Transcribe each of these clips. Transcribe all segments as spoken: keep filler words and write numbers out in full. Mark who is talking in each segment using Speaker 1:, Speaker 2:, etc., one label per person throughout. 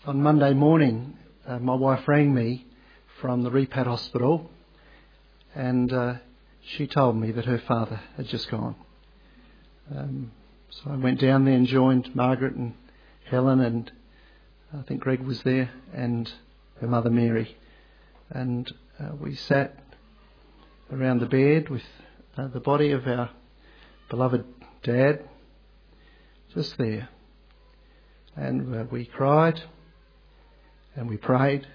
Speaker 1: On Monday morning, uh, my wife rang me from the Repat Hospital, and uh, she told me that her father had just gone. Um, so I went down there and joined Margaret and Helen, and I think Greg was there, and her mother Mary. And uh, we sat around the bed with uh, the body of our beloved Dad just there. And uh, we cried and we prayed,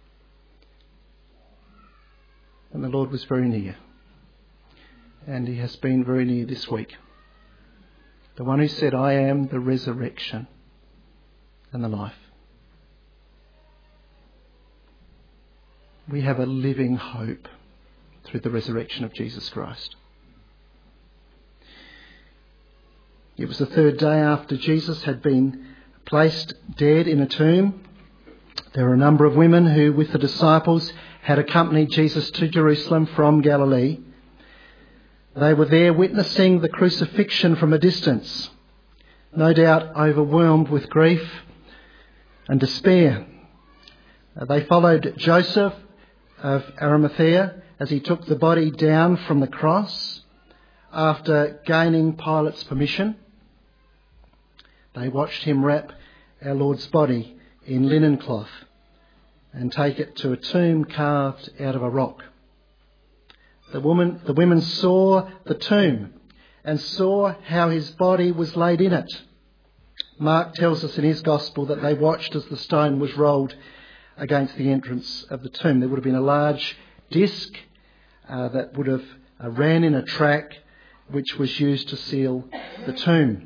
Speaker 1: and the Lord was very near. And He has been very near this week. The one who said, "I am the resurrection and the life." We have a living hope through the resurrection of Jesus Christ. It was the third day after Jesus had been placed dead in a tomb. There were a number of women who, with the disciples, had accompanied Jesus to Jerusalem from Galilee. They were there witnessing the crucifixion from a distance, no doubt overwhelmed with grief and despair. They followed Joseph of Arimathea as he took the body down from the cross after gaining Pilate's permission. They watched him wrap our Lord's body in linen cloth and take it to a tomb carved out of a rock. The woman, the women saw the tomb and saw how his body was laid in it. Mark tells us in his Gospel that they watched as the stone was rolled against the entrance of the tomb. There would have been a large disc uh, that would have uh, ran in a track which was used to seal the tomb.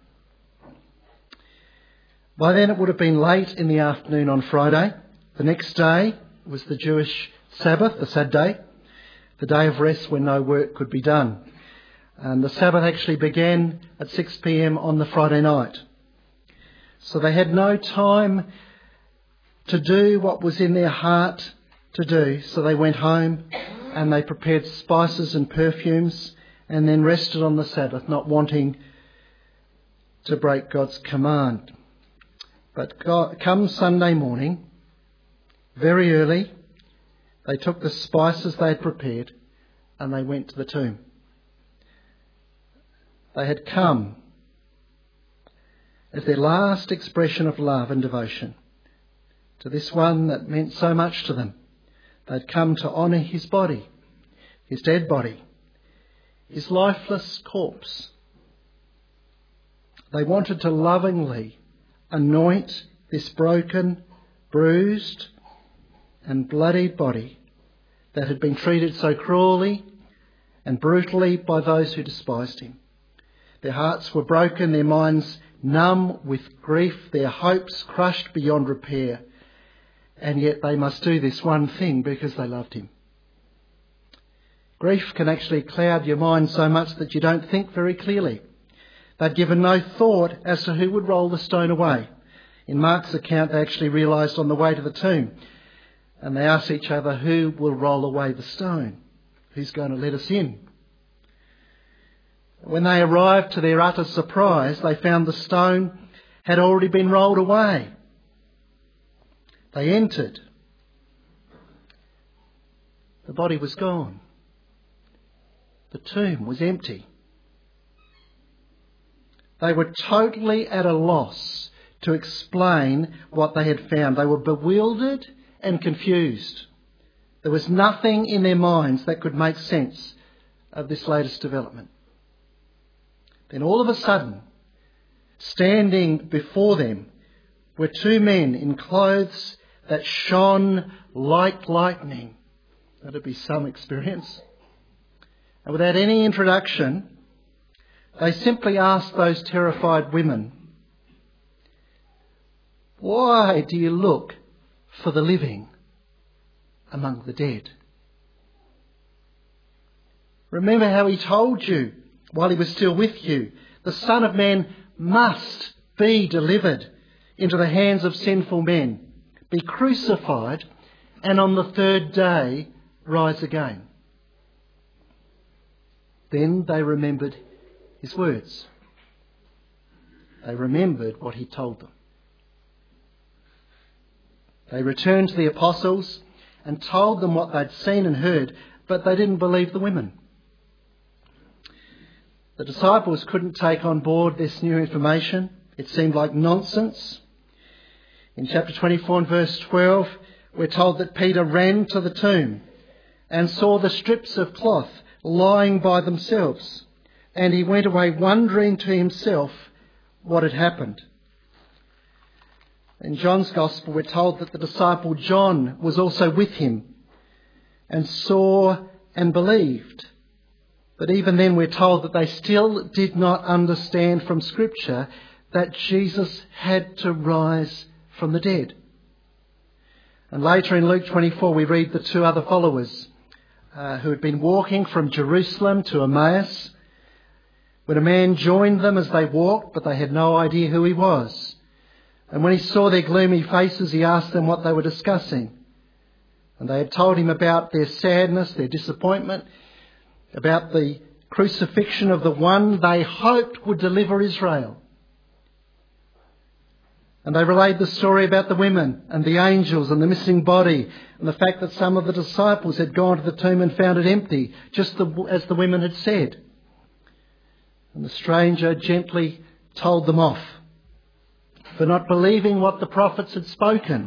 Speaker 1: By then it would have been late in the afternoon on Friday. The next day was the Jewish Sabbath, the sad day, the day of rest when no work could be done. And the Sabbath actually began at six p.m. on the Friday night. So they had no time to do what was in their heart to do. So they went home and they prepared spices and perfumes and then rested on the Sabbath, not wanting to break God's command. But God, come Sunday morning, very early, they took the spices they had prepared and they went to the tomb. They had come as their last expression of love and devotion to this one that meant so much to them. They'd come to honour his body, his dead body, his lifeless corpse. They wanted to lovingly anoint this broken, bruised and bloodied body that had been treated so cruelly and brutally by those who despised him. Their hearts were broken, their minds numb with grief, their hopes crushed beyond repair. And yet they must do this one thing because they loved him. Grief can actually cloud your mind so much that you don't think very clearly. They'd given no thought as to who would roll the stone away. In Mark's account, they actually realised on the way to the tomb, and they asked each other, who will roll away the stone? Who's going to let us in? When they arrived, to their utter surprise, they found the stone had already been rolled away. They entered. The body was gone. The tomb was empty. They were totally at a loss to explain what they had found. They were bewildered and confused. There was nothing in their minds that could make sense of this latest development. Then all of a sudden, standing before them were two men in clothes that shone like lightning. That'd be some experience. And without any introduction, they simply asked those terrified women, "Why do you look for the living among the dead? Remember how he told you while he was still with you, the Son of Man must be delivered into the hands of sinful men, be crucified, and on the third day rise again." Then they remembered his words. They remembered what he told them. They returned to the apostles and told them what they'd seen and heard, but they didn't believe the women. The disciples couldn't take on board this new information. It seemed like nonsense. In chapter twenty-four and verse twelve, we're told that Peter ran to the tomb and saw the strips of cloth lying by themselves, and he went away wondering to himself what had happened. In John's Gospel, we're told that the disciple John was also with him and saw and believed. But even then we're told that they still did not understand from Scripture that Jesus had to rise from the dead. And later in Luke twenty-four we read the two other followers uh, who had been walking from Jerusalem to Emmaus, when a man joined them as they walked, but they had no idea who he was. And when he saw their gloomy faces, he asked them what they were discussing. And they had told him about their sadness, their disappointment, about the crucifixion of the one they hoped would deliver Israel. And they relayed the story about the women and the angels and the missing body and the fact that some of the disciples had gone to the tomb and found it empty, just the, as the women had said. And the stranger gently told them off for not believing what the prophets had spoken.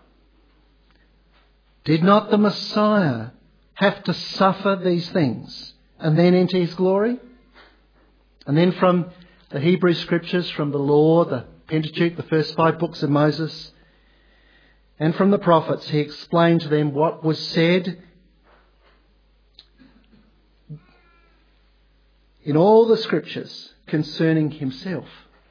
Speaker 1: Did not the Messiah have to suffer these things and then enter his glory? And then from the Hebrew Scriptures, from the law, the Pentateuch, the first five books of Moses, and from the prophets, he explained to them what was said in all the Scriptures concerning himself.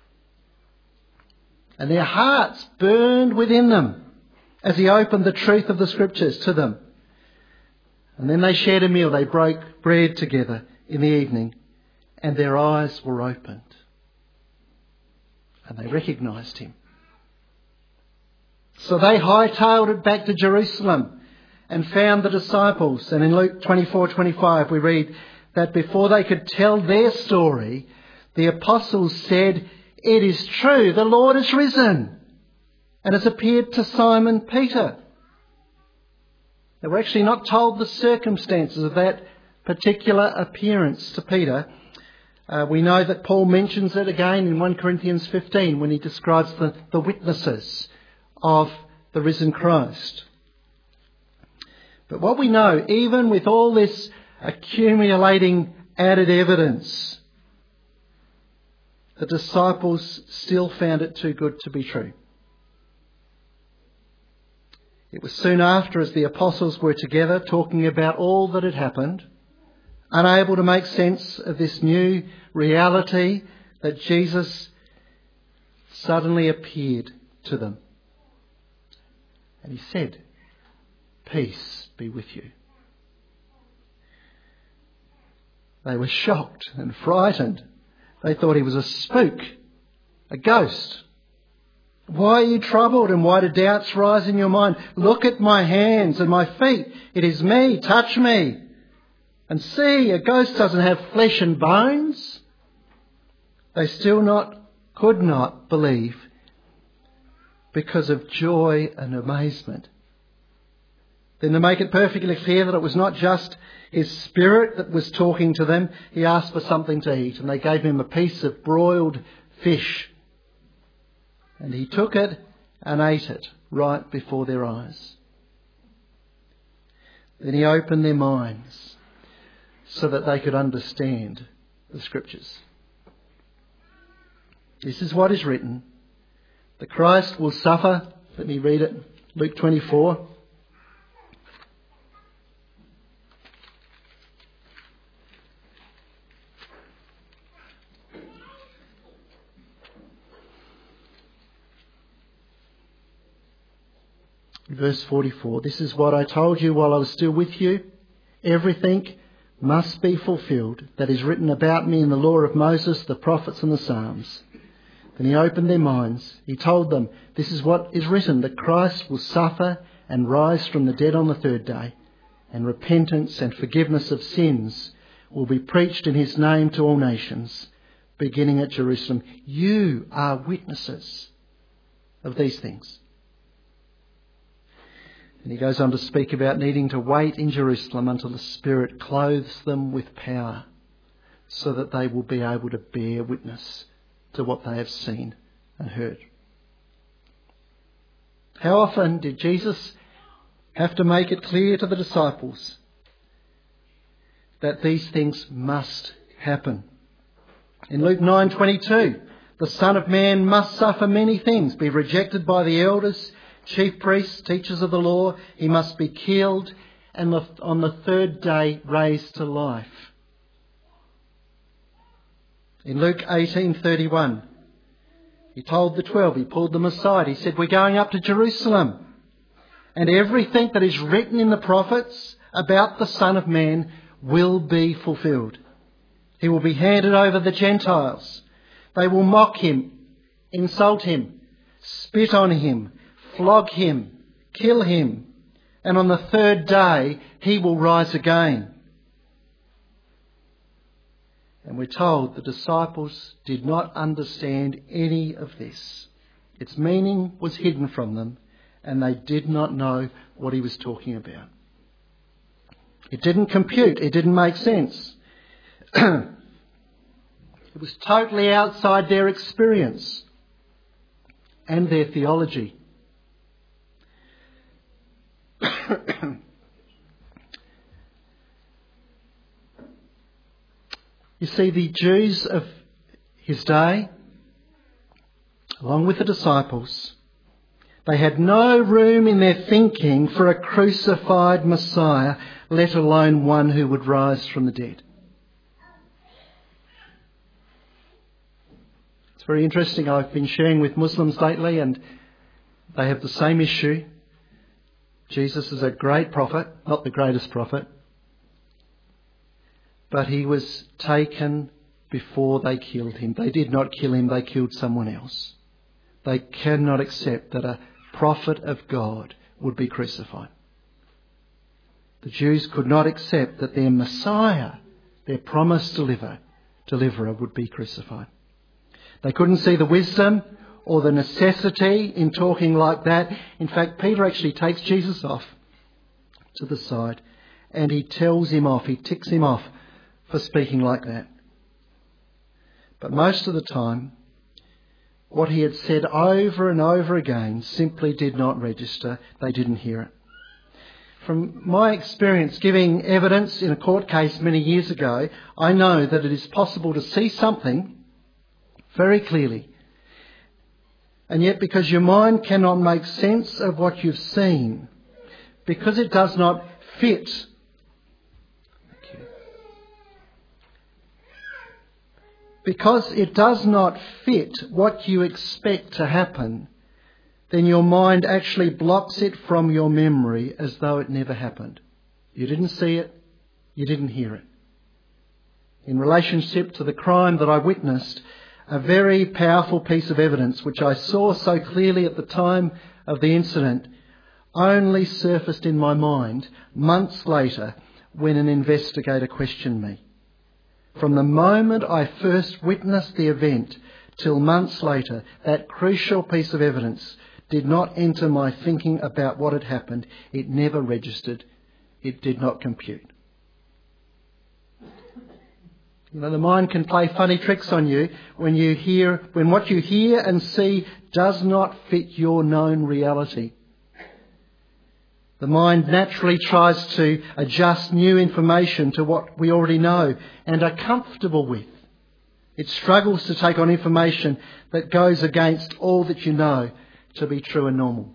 Speaker 1: And their hearts burned within them as he opened the truth of the Scriptures to them. And then they shared a meal. They broke bread together in the evening, and their eyes were opened. And they recognised him. So they hightailed it back to Jerusalem and found the disciples. And in Luke twenty-four twenty-five we read that before they could tell their story, the apostles said, "It is true, the Lord is risen and has appeared to Simon Peter." They were actually not told the circumstances of that particular appearance to Peter. Uh, we know that Paul mentions it again in First Corinthians fifteen when he describes the, the witnesses of the risen Christ. But what we know, even with all this accumulating added evidence, the disciples still found it too good to be true. It was soon after, as the apostles were together talking about all that had happened, unable to make sense of this new reality, that Jesus suddenly appeared to them. And he said, "Peace be with you." They were shocked and frightened. They thought he was a spook, a ghost. "Why are you troubled, and why do doubts rise in your mind? Look at my hands and my feet. It is me. Touch me. And see, a ghost doesn't have flesh and bones." They still not could not believe because of joy and amazement. Then to make it perfectly clear that it was not just his spirit that was talking to them, he asked for something to eat, and they gave him a piece of broiled fish. And he took it and ate it right before their eyes. Then he opened their minds so that they could understand the Scriptures. This is what is written. The Christ will suffer. Let me read it. Luke twenty-four. Verse forty-four. "This is what I told you while I was still with you. Everything must be fulfilled that is written about me in the law of Moses, the prophets and the Psalms." Then he opened their minds. He told them, "This is what is written, that Christ will suffer and rise from the dead on the third day, and repentance and forgiveness of sins will be preached in his name to all nations, beginning at Jerusalem. You are witnesses of these things." And he goes on to speak about needing to wait in Jerusalem until the Spirit clothes them with power, so that they will be able to bear witness to what they have seen and heard. How often did Jesus have to make it clear to the disciples that these things must happen? In Luke nine twenty-two, the Son of Man must suffer many things, be rejected by the elders, chief priests, teachers of the law. He must be killed and on the third day raised to life. In Luke eighteen thirty-one, he told the twelve, he pulled them aside. He said, we're going up to Jerusalem, and everything that is written in the prophets about the Son of Man will be fulfilled. He will be handed over to the Gentiles. They will mock him, insult him, spit on him, flog him, kill him, and on the third day he will rise again. And we're told the disciples did not understand any of this. Its meaning was hidden from them, and they did not know what he was talking about. It didn't compute. It didn't make sense. It was totally outside their experience and their theology. You see, the Jews of his day, along with the disciples, they had no room in their thinking for a crucified Messiah, let alone one who would rise from the dead. It's very interesting. I've been sharing with Muslims lately, and they have the same issue. Jesus is a great prophet, not the greatest prophet, but he was taken before they killed him. They did not kill him, they killed someone else. They cannot accept that a prophet of God would be crucified. The Jews could not accept that their Messiah, their promised deliverer, deliverer would be crucified. They couldn't see the wisdom or the necessity in talking like that. In fact, Peter actually takes Jesus off to the side and he tells him off, he ticks him off for speaking like that. But most of the time, what he had said over and over again simply did not register. They didn't hear it. From my experience giving evidence in a court case many years ago, I know that it is possible to see something very clearly, and yet because your mind cannot make sense of what you've seen, because it does not fit Because it does not fit what you expect to happen, then your mind actually blocks it from your memory as though it never happened. You didn't see it, you didn't hear it. In relationship to the crime that I witnessed, a very powerful piece of evidence which I saw so clearly at the time of the incident only surfaced in my mind months later when an investigator questioned me. From the moment I first witnessed the event till months later, that crucial piece of evidence did not enter my thinking about what had happened. It never registered. It did not compute. You know, the mind can play funny tricks on you when you hear, when what you hear and see does not fit your known reality. The mind naturally tries to adjust new information to what we already know and are comfortable with. It struggles to take on information that goes against all that you know to be true and normal.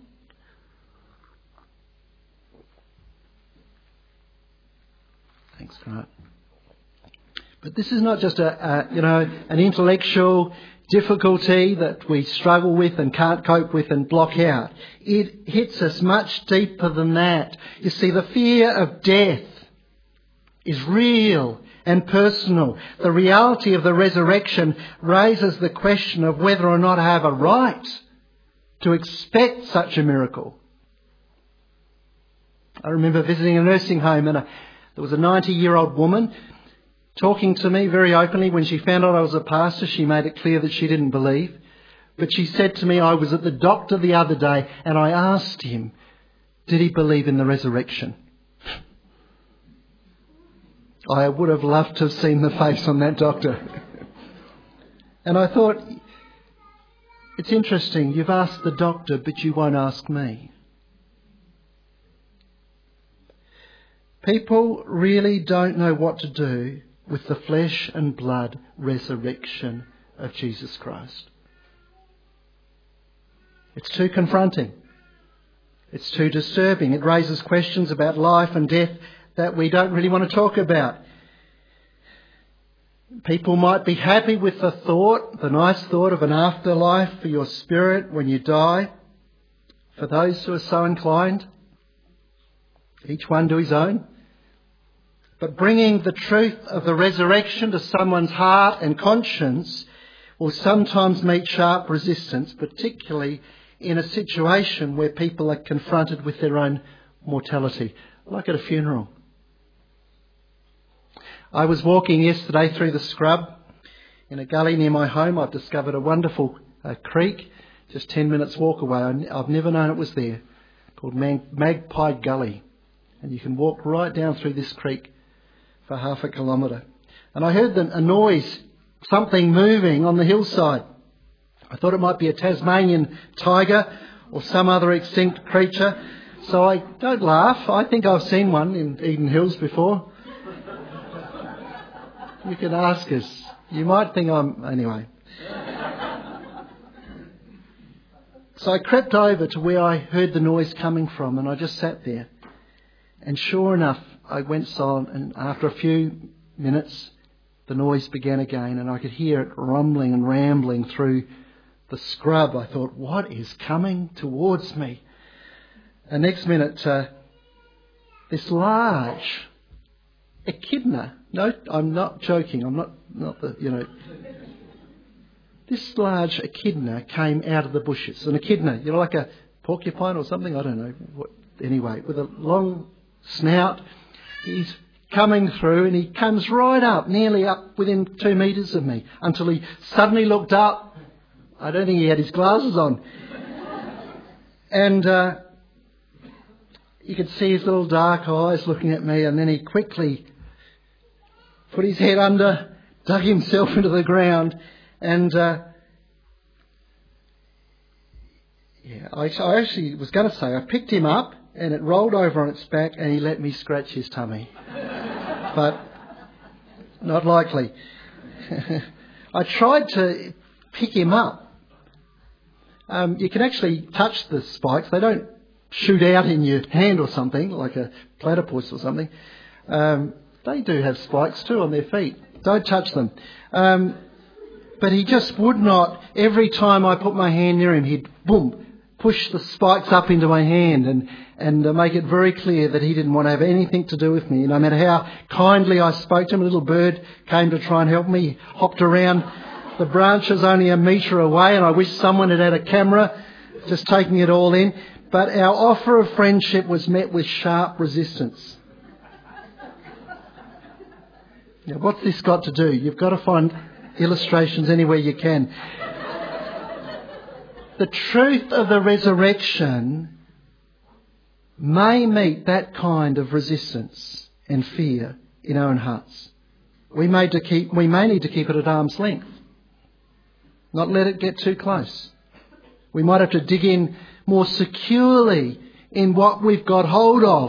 Speaker 1: Thanks, Grant. But this is not just a, a you know, an intellectual difficulty that we struggle with and can't cope with and block out. It hits us much deeper than that. You see, the fear of death is real and personal. The reality of the resurrection raises the question of whether or not I have a right to expect such a miracle. I remember visiting a nursing home, and a, there was a ninety-year-old woman talking to me very openly. When she found out I was a pastor, she made it clear that she didn't believe. But she said to me, I was at the doctor the other day and I asked him, Did he believe in the resurrection? I would have loved to have seen the face on that doctor. And I thought, it's interesting, you've asked the doctor, but you won't ask me. People really don't know what to do with the flesh and blood resurrection of Jesus Christ. It's too confronting. It's too disturbing. It raises questions about life and death that we don't really want to talk about. People might be happy with the thought, the nice thought of an afterlife for your spirit when you die. For those who are so inclined, each one to his own. But bringing the truth of the resurrection to someone's heart and conscience will sometimes meet sharp resistance, particularly in a situation where people are confronted with their own mortality, like at a funeral. I was walking yesterday through the scrub in a gully near my home. I've discovered a wonderful uh, creek just ten minutes walk away. I've never known it was there, called Mag- Magpie Gully. And you can walk right down through this creek for half a kilometre. And I heard a noise, something moving on the hillside. I thought it might be a Tasmanian tiger or some other extinct creature. So I don't laugh. I think I've seen one in Eden Hills before. You can ask us. You might think I'm... Anyway. So I crept over to where I heard the noise coming from, and I just sat there. And sure enough, I went silent, and after a few minutes, the noise began again, and I could hear it rumbling and rambling through the scrub. I thought, what is coming towards me? And next minute, uh, this large echidna. No, I'm not joking. I'm not, not the, you know. This large echidna came out of the bushes. An echidna, you know, like a porcupine or something. I don't know. What, anyway, with a long snout. He's coming through, and he comes right up, nearly up within two metres of me, until he suddenly looked up. I don't think he had his glasses on. And uh, you could see his little dark eyes looking at me, and then he quickly put his head under, dug himself into the ground, and uh, yeah, I, I actually was going to say, I picked him up, and it rolled over on its back, and he let me scratch his tummy. But not likely. I tried to pick him up. Um, you can actually touch the spikes. They don't shoot out in your hand or something, like a platypus or something. Um, they do have spikes too on their feet. Don't touch them. Um, but he just would not. Every time I put my hand near him, he'd, boom, push the spikes up into my hand and, and uh, make it very clear that he didn't want to have anything to do with me. No matter how kindly I spoke to him, a little bird came to try and help me. He hopped around the branches only a metre away, and I wish someone had had a camera just taking it all in. But our offer of friendship was met with sharp resistance. Now, what's this got to do? You've got to find illustrations anywhere you can. The truth of the resurrection may meet that kind of resistance and fear in our own hearts. We may, to keep, we may need to keep it at arm's length, not let it get too close. We might have to dig in more securely in what we've got hold of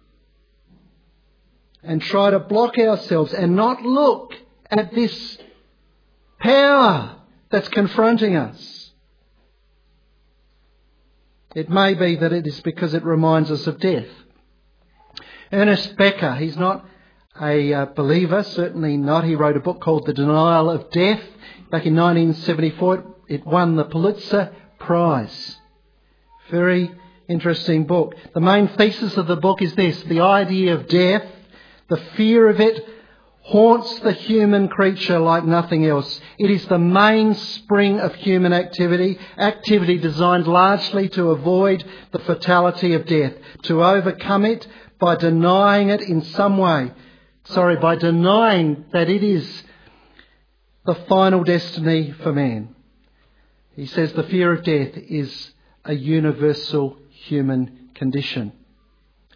Speaker 1: and try to block ourselves and not look at this power that's confronting us. It may be that it is because it reminds us of death. Ernest Becker, he's not a uh, believer, certainly not. He wrote a book called The Denial of Death. Back in nineteen seventy-four, it won the Pulitzer Prize. Very interesting book. The main thesis of the book is this: the idea of death, the fear of it, haunts the human creature like nothing else. It is the mainspring of human activity, activity designed largely to avoid the fatality of death, to overcome it by denying it in some way. Sorry, by denying that it is the final destiny for man. He says the fear of death is a universal human condition.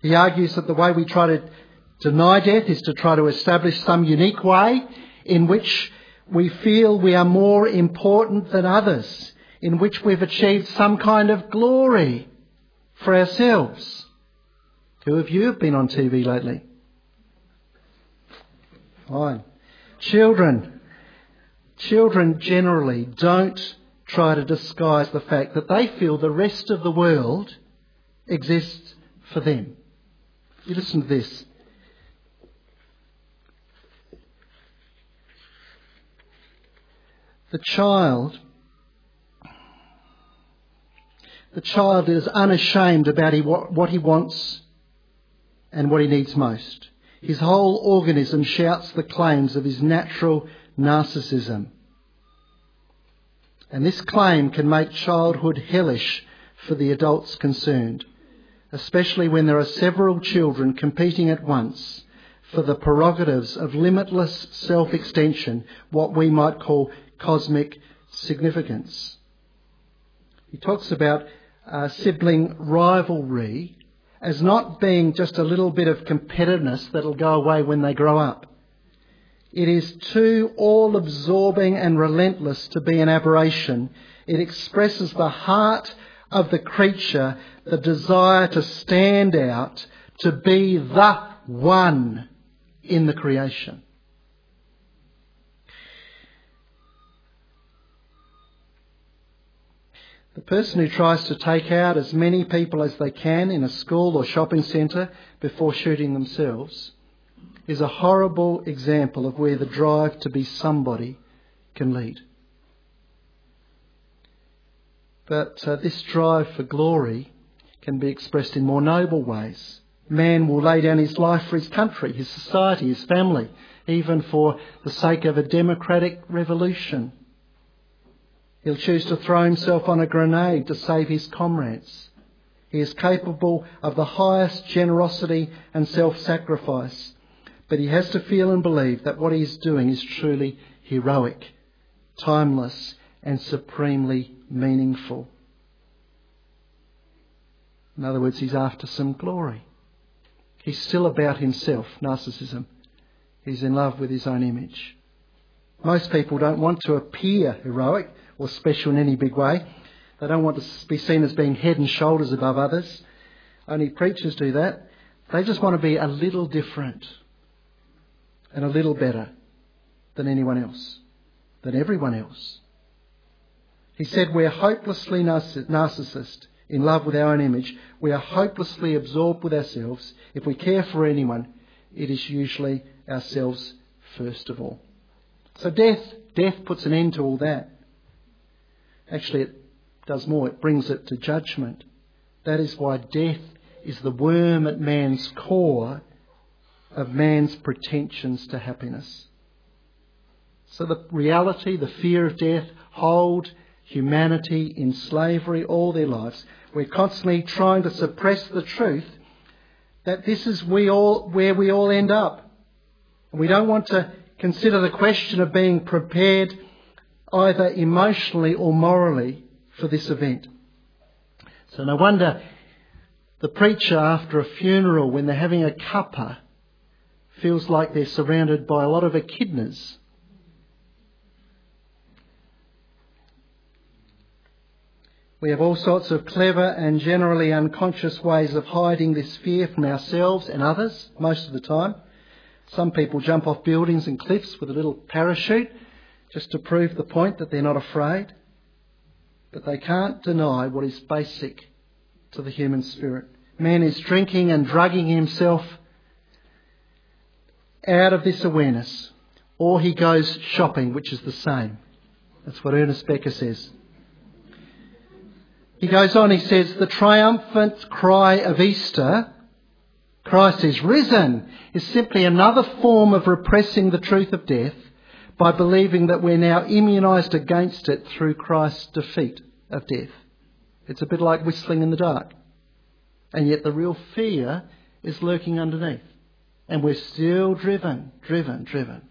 Speaker 1: He argues that the way we try to deny death is to try to establish some unique way in which we feel we are more important than others, in which we've achieved some kind of glory for ourselves. Who of you have been on T V lately? Fine. Children. Children generally don't try to disguise the fact that they feel the rest of the world exists for them. You listen to this. The child, the child is unashamed about he, what he wants and what he needs most. His whole organism shouts the claims of his natural narcissism. And this claim can make childhood hellish for the adults concerned, especially when there are several children competing at once for the prerogatives of limitless self-extension, what we might call cosmic significance. He talks about uh, sibling rivalry as not being just a little bit of competitiveness that'll go away when they grow up. It is too all-absorbing and relentless to be an aberration. It expresses the heart of the creature, the desire to stand out, to be the one in the creation. The person who tries to take out as many people as they can in a school or shopping centre before shooting themselves is a horrible example of where the drive to be somebody can lead. But uh, this drive for glory can be expressed in more noble ways. Man will lay down his life for his country, his society, his family, even for the sake of a democratic revolution. He'll choose to throw himself on a grenade to save his comrades. He is capable of the highest generosity and self-sacrifice, but he has to feel and believe that what he is doing is truly heroic, timeless, and supremely meaningful. In other words, he's after some glory. He's still about himself, narcissism. He's in love with his own image. Most people don't want to appear heroic or special in any big way. They don't want to be seen as being head and shoulders above others. Only preachers do that. They just want to be a little different and a little better than anyone else, than everyone else. He said we're hopelessly narcissist, in love with our own image. We are hopelessly absorbed with ourselves. If we care for anyone, it is usually ourselves first of all. So death, death puts an end to all that. Actually, it does more. It brings it to judgment. That is why death is the worm at man's core of man's pretensions to happiness. So the reality, the fear of death, hold humanity in slavery all their lives. We're constantly trying to suppress the truth that this is we all where we all end up. And we don't want to consider the question of being prepared either emotionally or morally for this event. So no wonder the preacher after a funeral, when they're having a cuppa, feels like they're surrounded by a lot of echidnas. We have all sorts of clever and generally unconscious ways of hiding this fear from ourselves and others most of the time. Some people jump off buildings and cliffs with a little parachute just to prove the point that they're not afraid. But they can't deny what is basic to the human spirit. Man is drinking and drugging himself out of this awareness, or he goes shopping, which is the same. That's what Ernest Becker says. He goes on, he says, the triumphant cry of Easter, Christ is risen, is simply another form of repressing the truth of death by believing that we're now immunised against it through Christ's defeat of death. It's a bit like whistling in the dark. And yet the real fear is lurking underneath. And we're still driven, driven, driven.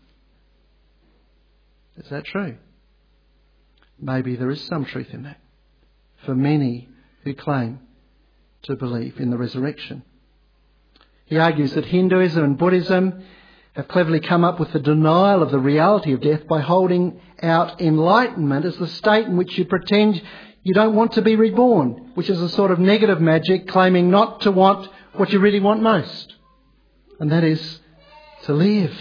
Speaker 1: Is that true? Maybe there is some truth in that for many who claim to believe in the resurrection. He argues that Hinduism and Buddhism have cleverly come up with the denial of the reality of death by holding out enlightenment as the state in which you pretend you don't want to be reborn, which is a sort of negative magic claiming not to want what you really want most, and that is to live.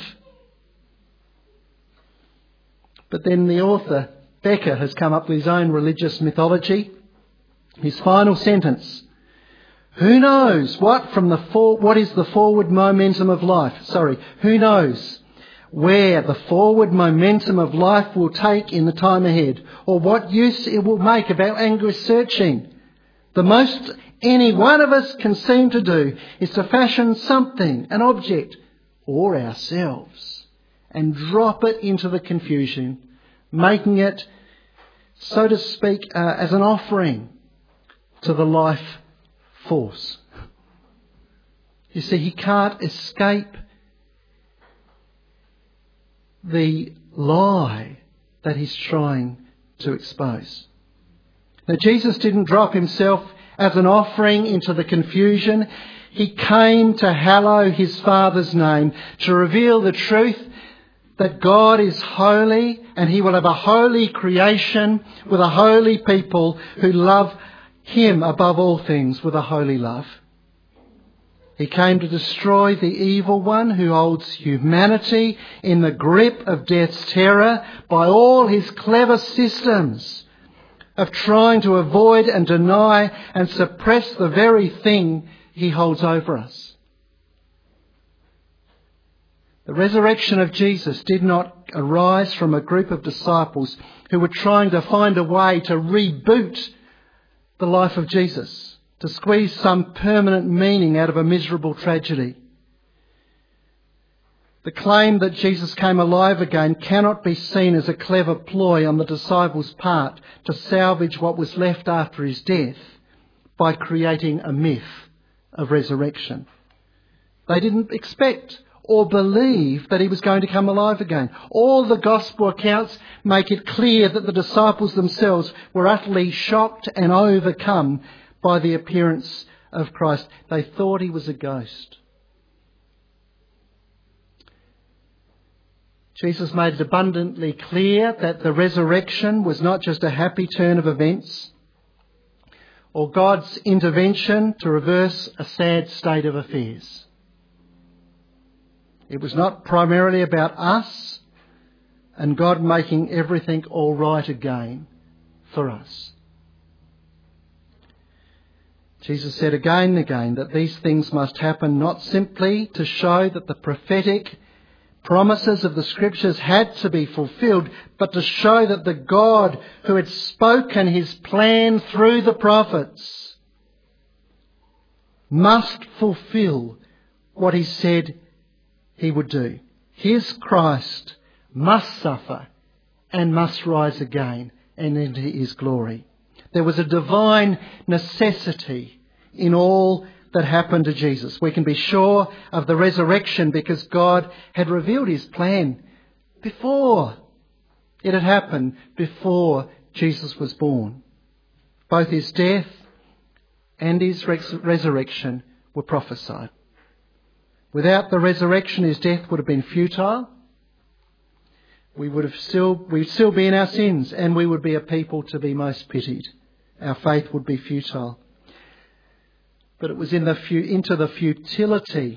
Speaker 1: But then the author, Becker, has come up with his own religious mythology. His final sentence: who knows what from the for, what is the forward momentum of life? Sorry, who knows where the forward momentum of life will take in the time ahead, or what use it will make of our anguish searching. The most any one of us can seem to do is to fashion something, an object, or ourselves, and drop it into the confusion, making it, so to speak, uh, as an offering to the life force. You see, he can't escape the lie that he's trying to expose. Now, Jesus didn't drop himself as an offering into the confusion. He came to hallow his Father's name, to reveal the truth that God is holy and he will have a holy creation with a holy people who love him above all things with a holy love. He came to destroy the evil one who holds humanity in the grip of death's terror by all his clever systems of trying to avoid and deny and suppress the very thing he holds over us. The resurrection of Jesus did not arise from a group of disciples who were trying to find a way to reboot the life of Jesus, to squeeze some permanent meaning out of a miserable tragedy. The claim that Jesus came alive again cannot be seen as a clever ploy on the disciples' part to salvage what was left after his death by creating a myth of resurrection. They didn't expect or believe that he was going to come alive again. All the gospel accounts make it clear that the disciples themselves were utterly shocked and overcome by the appearance of Christ. They thought he was a ghost. Jesus made it abundantly clear that the resurrection was not just a happy turn of events or God's intervention to reverse a sad state of affairs. It was not primarily about us and God making everything all right again for us. Jesus said again and again that these things must happen not simply to show that the prophetic promises of the Scriptures had to be fulfilled, but to show that the God who had spoken his plan through the prophets must fulfill what he said he would do. His Christ must suffer and must rise again and into his glory. There was a divine necessity in all that happened to Jesus. We can be sure of the resurrection because God had revealed his plan before it had happened, before Jesus was born. Both his death and his res- resurrection were prophesied. Without the resurrection, his death would have been futile. We would have still, we'd still be in our sins, and we would be a people to be most pitied. Our faith would be futile. But it was in the fu- into the futility.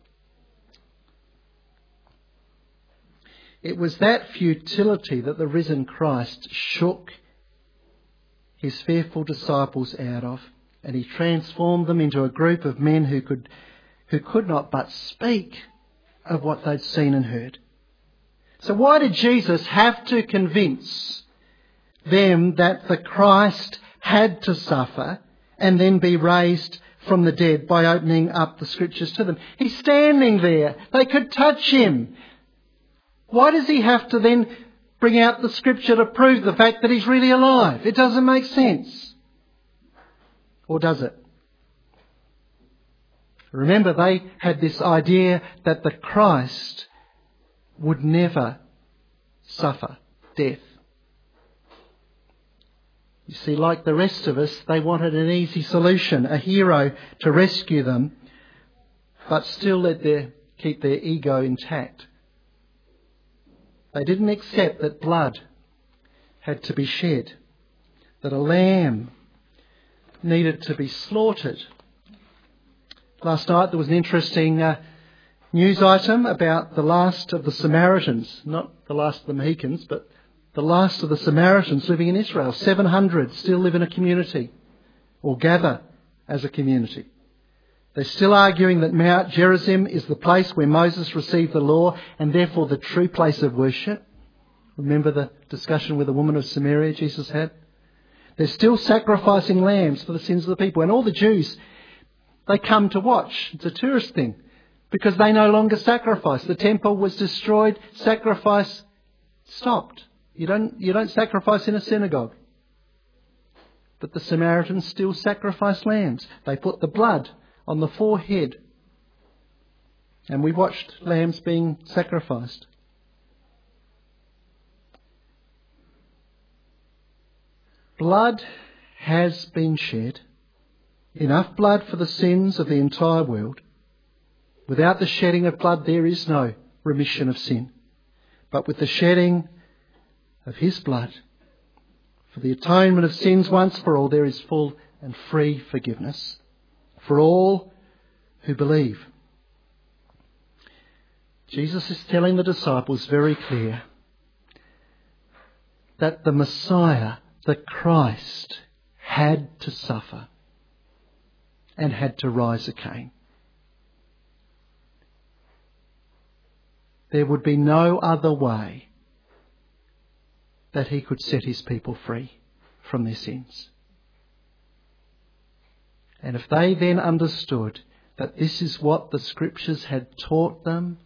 Speaker 1: It was that futility that the risen Christ shook his fearful disciples out of, and he transformed them into a group of men who could who could not but speak of what they'd seen and heard. So why did Jesus have to convince them that the Christ had to suffer and then be raised from the dead by opening up the Scriptures to them? He's standing there. They could touch him. Why does he have to then bring out the Scripture to prove the fact that he's really alive? It doesn't make sense. Or does it? Remember, they had this idea that the Christ would never suffer death. You see, like the rest of us, they wanted an easy solution, a hero to rescue them. but still let their, keep their ego intact. They didn't accept that blood had to be shed, that a lamb needed to be slaughtered. Last night there was an interesting uh, news item about the last of the Samaritans, not the last of the Mohicans, but the last of the Samaritans living in Israel. seven hundred still live in a community, or gather as a community. They're still arguing that Mount Gerizim is the place where Moses received the law and therefore the true place of worship. Remember the discussion with the woman of Samaria Jesus had? They're still sacrificing lambs for the sins of the people. And all the Jews, they come to watch. It's a tourist thing because they no longer sacrifice. The temple was destroyed. Sacrifice stopped. You don't, you don't sacrifice in a synagogue. But the Samaritans still sacrifice lambs. They put the blood on the forehead. And we watched lambs being sacrificed. Blood has been shed. Enough blood for the sins of the entire world. Without the shedding of blood, there is no remission of sin. But with the shedding of his blood, for the atonement of sins once for all, there is full and free forgiveness for all who believe. Jesus is telling the disciples very clear that the Messiah, the Christ, had to suffer and had to rise again. There would be no other way that he could set his people free from their sins. And if they then understood that this is what the Scriptures had taught them,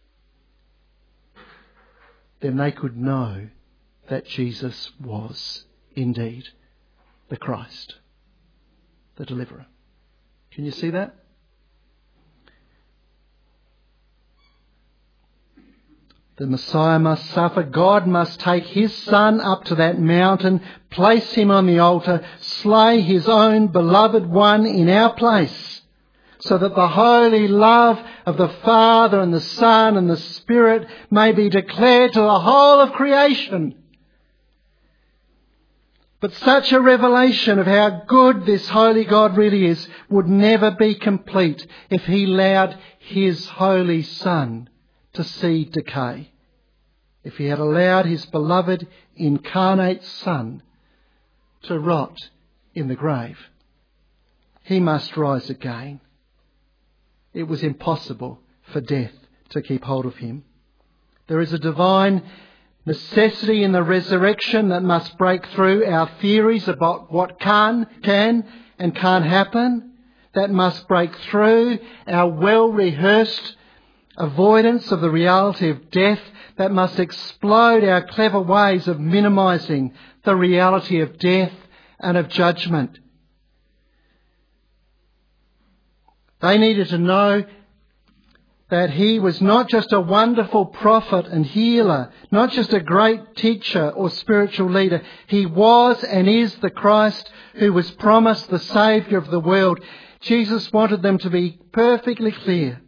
Speaker 1: then they could know that Jesus was indeed the Christ, the deliverer. Can you see that? The Messiah must suffer. God must take his Son up to that mountain, place him on the altar, slay his own beloved one in our place, so that the holy love of the Father and the Son and the Spirit may be declared to the whole of creation. But such a revelation of how good this holy God really is would never be complete if he allowed his holy Son to see decay. If he had allowed his beloved incarnate Son to rot in the grave. He must rise again. It was impossible for death to keep hold of him. There is a divine necessity in the resurrection that must break through our theories about what can, can and can't happen. That must break through our well-rehearsed avoidance of the reality of death. That must explode our clever ways of minimising the reality of death and of judgment. They needed to know that he was not just a wonderful prophet and healer, not just a great teacher or spiritual leader. He was and is the Christ who was promised the Saviour of the world. Jesus wanted them to be perfectly clear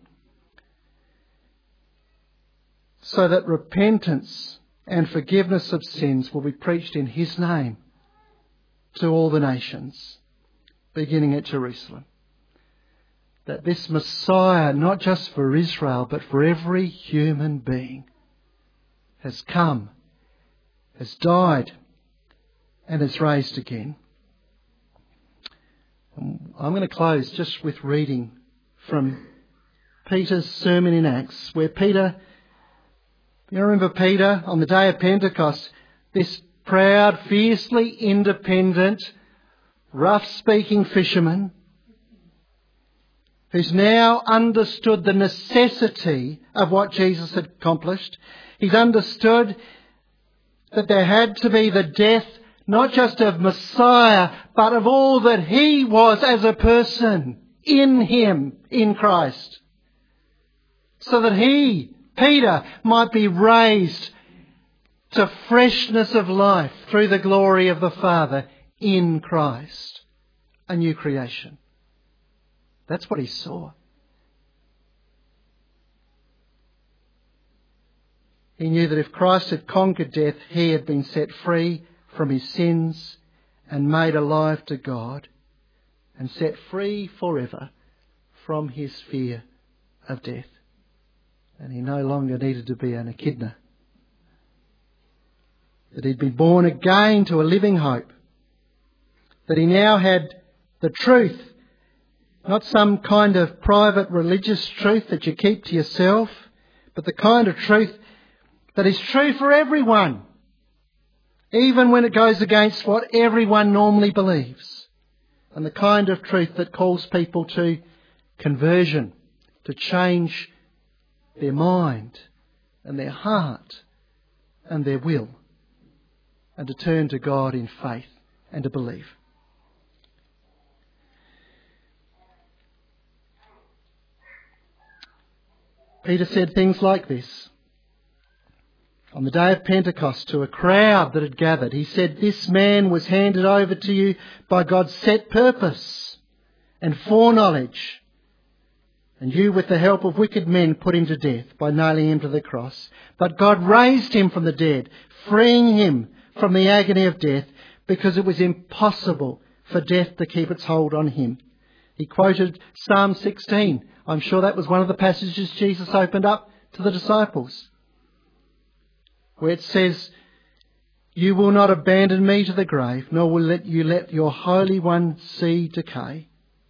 Speaker 1: so that repentance and forgiveness of sins will be preached in his name to all the nations, beginning at Jerusalem. That this Messiah, not just for Israel, but for every human being, has come, has died, and is raised again. I'm going to close just with reading from Peter's sermon in Acts, where Peter, you remember Peter on the day of Pentecost, this proud, fiercely independent, rough-speaking fisherman, who's now understood the necessity of what Jesus had accomplished. He's understood that there had to be the death, not just of Messiah, but of all that he was as a person in him, in Christ. So that he, Peter, might be raised to freshness of life through the glory of the Father in Christ, a new creation. That's what he saw. He knew that if Christ had conquered death, he had been set free from his sins and made alive to God and set free forever from his fear of death. And he no longer needed to be an echidna. That he'd been born again to a living hope. That he now had the truth, not some kind of private religious truth that you keep to yourself, but the kind of truth that is true for everyone, even when it goes against what everyone normally believes. And the kind of truth that calls people to conversion, to change their mind and their heart and their will, and to turn to God in faith and to believe. Peter said things like this on the day of Pentecost to a crowd that had gathered. He said, "This man was handed over to you by God's set purpose and foreknowledge. And you, with the help of wicked men, put him to death by nailing him to the cross. But God raised him from the dead, freeing him from the agony of death, because it was impossible for death to keep its hold on him." He quoted Psalm sixteen. I'm sure that was one of the passages Jesus opened up to the disciples, where it says, "You will not abandon me to the grave, nor will let you let your Holy One see decay."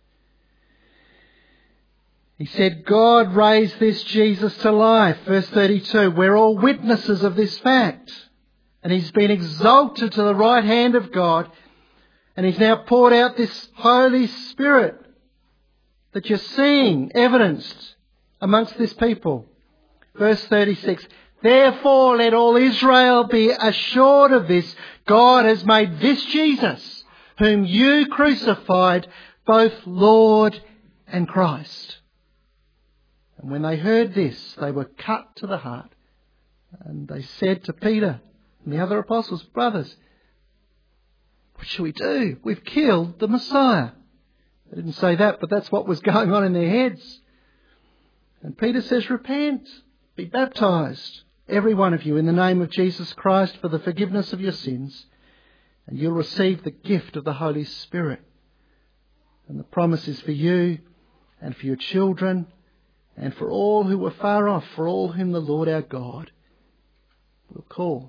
Speaker 1: He said, God raised this Jesus to life. Verse thirty-two, we're all witnesses of this fact. And he's been exalted to the right hand of God. And he's now poured out this Holy Spirit that you're seeing evidenced amongst this people. Verse thirty-six, therefore let all Israel be assured of this. God has made this Jesus, whom you crucified, both Lord and Christ. And when they heard this, they were cut to the heart. And they said to Peter and the other apostles, brothers, what shall we do? We've killed the Messiah. They didn't say that, but that's what was going on in their heads. And Peter says, repent, be baptized, every one of you, in the name of Jesus Christ for the forgiveness of your sins, and you'll receive the gift of the Holy Spirit. And the promise is for you and for your children and for all who are far off, for all whom the Lord our God will call.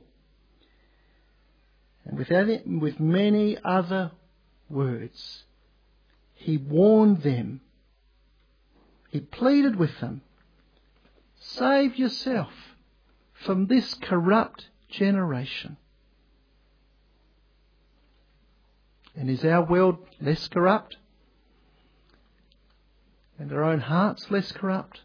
Speaker 1: And with, any, with many other words, he warned them. He pleaded with them, save yourself from this corrupt generation. And is our world less corrupt? And our own hearts less corrupt?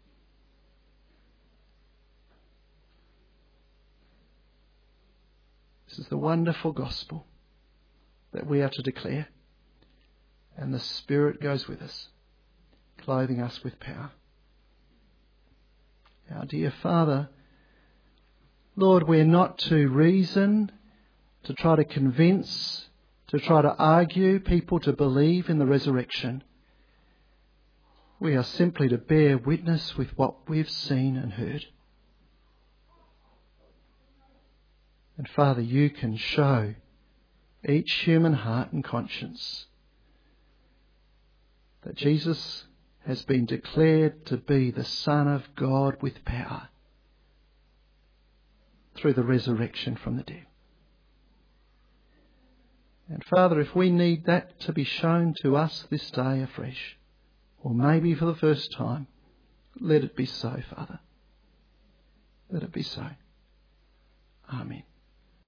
Speaker 1: This is the wonderful gospel that we are to declare. And the Spirit goes with us, clothing us with power. Our dear Father, Lord, we're not to reason, to try to convince, to try to argue people to believe in the resurrection. We are simply to bear witness with what we've seen and heard. And Father, you can show each human heart and conscience that Jesus has been declared to be the Son of God with power through the resurrection from the dead. And Father, if we need that to be shown to us this day afresh, or maybe for the first time, let it be so, Father. Let it be so. Amen.